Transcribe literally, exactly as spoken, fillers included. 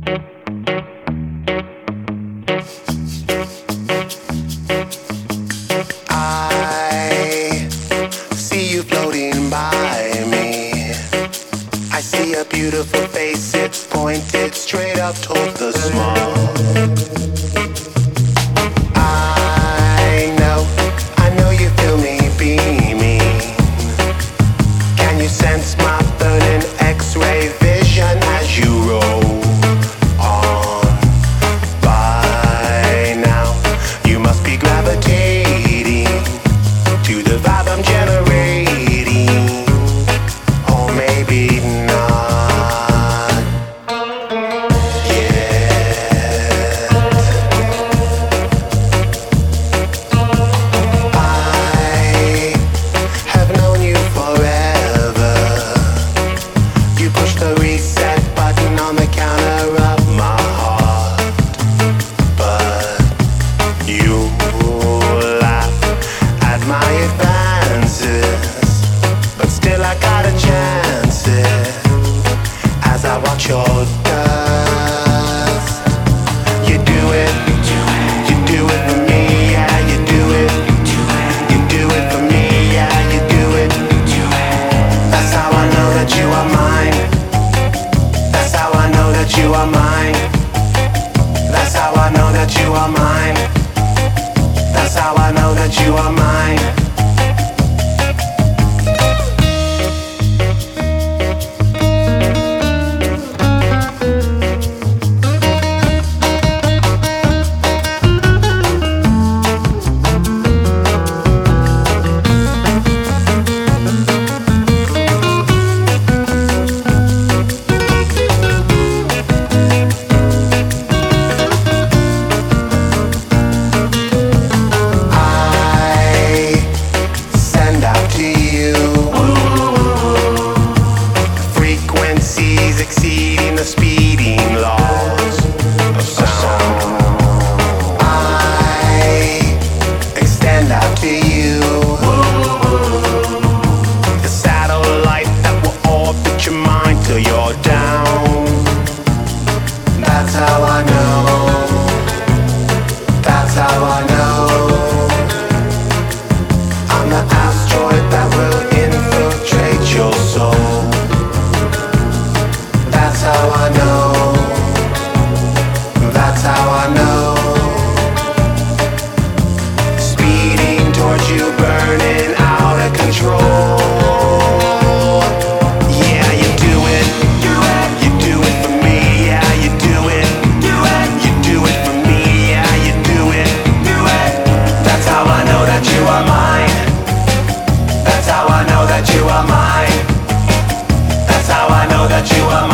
I see you floating by me. I see a beautiful face, it's pointed straight up toward the small. I know, I know you feel me beaming. Can you sense my burning X-ray vision as you roll on by now? You must be gravitating to the vibe I'm generating, or maybe not yet. I have known you forever. You push the reset button on the counter of my heart, but you laugh at my advances, but still I got a chance as I watch your dust. You do it, you do it for me, yeah, you do it, you do it for me, yeah, you do it. That's how I know that you are mine. That's how I know that you are mine. That's how I know that you are mine. That's how I know that you are mine. I send out to you frequencies exceeding the speeding laws of sound. I extend out to you the satellite that will orbit your mind till you're down. That's how I know. That's how I know. I'm the asteroid that will infiltrate your soul. That's how I know. That's how I know. Speeding towards you, burning out of control. Yeah, you do it. You do it for me. Yeah, you do it. You do it for me. Yeah, you do it. That's how I know that you are mine. That's how I know that you are mine. That's how I know that you are mine.